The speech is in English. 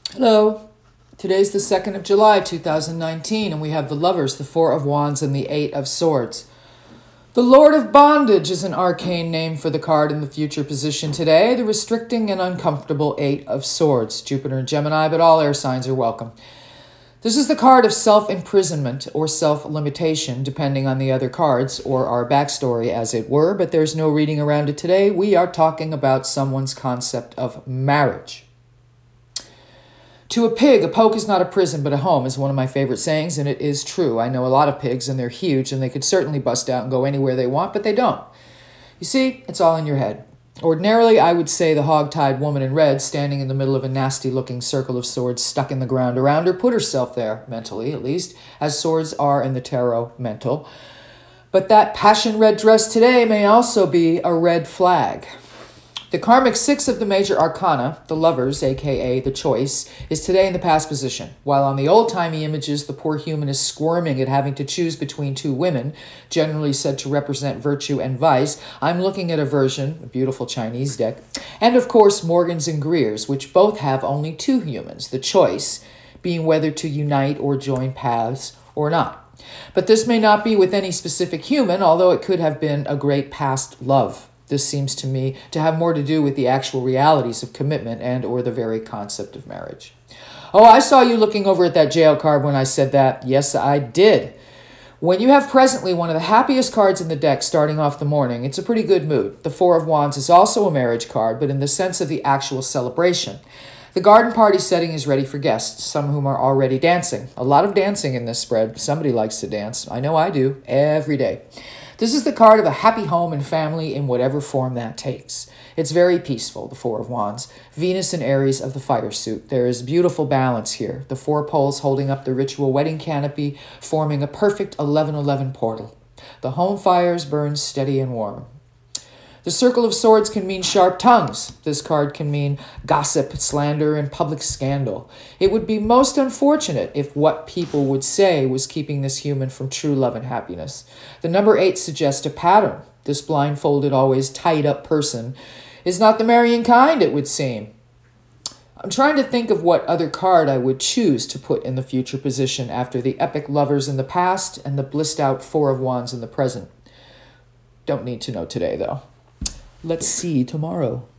Hello. Today's the 2nd of July, 2019, and we have the Lovers, the Four of Wands, and the Eight of Swords. The Lord of Bondage is an arcane name for the card in the future position today. The restricting and uncomfortable Eight of Swords. Jupiter and Gemini, but all air signs are welcome. This is the card of self-imprisonment or self-limitation, depending on the other cards, or our backstory, as it were, but there's no reading around it today. We are talking about someone's concept of marriage. To a pig, a poke is not a prison but a home is one of my favorite sayings, and it is true. I know a lot of pigs, and they're huge, and they could certainly bust out and go anywhere they want, but they don't. You see, it's all in your head. Ordinarily, I would say the hog-tied woman in red, standing in the middle of a nasty-looking circle of swords stuck in the ground around her, put herself there, mentally at least, as swords are in the tarot mental. But that passion-red dress today may also be a red flag. The karmic six of the major arcana, the Lovers, aka the Choice, is today in the past position. While on the old-timey images, the poor human is squirming at having to choose between two women, generally said to represent virtue and vice, I'm looking at a version, a beautiful Chinese deck, and of course Morgans and Greers, which both have only two humans, the choice being whether to unite or join paths or not. But this may not be with any specific human, although it could have been a great past love. This seems to me to have more to do with the actual realities of commitment and or the very concept of marriage. Oh, I saw you looking over at that jail card when I said that. Yes, I did. When you have presently one of the happiest cards in the deck starting off the morning, it's a pretty good mood. The Four of Wands is also a marriage card, but in the sense of the actual celebration. The garden party setting is ready for guests, some of whom are already dancing. A lot of dancing in this spread. Somebody likes to dance. I know I do, every day. This is the card of a happy home and family in whatever form that takes. It's very peaceful, the Four of Wands. Venus and Aries of the fire suit. There is beautiful balance here. The four poles holding up the ritual wedding canopy, forming a perfect 11-11 portal. The home fires burn steady and warm. The Circle of Swords can mean sharp tongues. This card can mean gossip, slander, and public scandal. It would be most unfortunate if what people would say was keeping this human from true love and happiness. The number 8 suggests a pattern. This blindfolded, always tied-up person is not the marrying kind, it would seem. I'm trying to think of what other card I would choose to put in the future position after the epic Lovers in the past and the blissed-out Four of Wands in the present. Don't need to know today, though. Let's see tomorrow.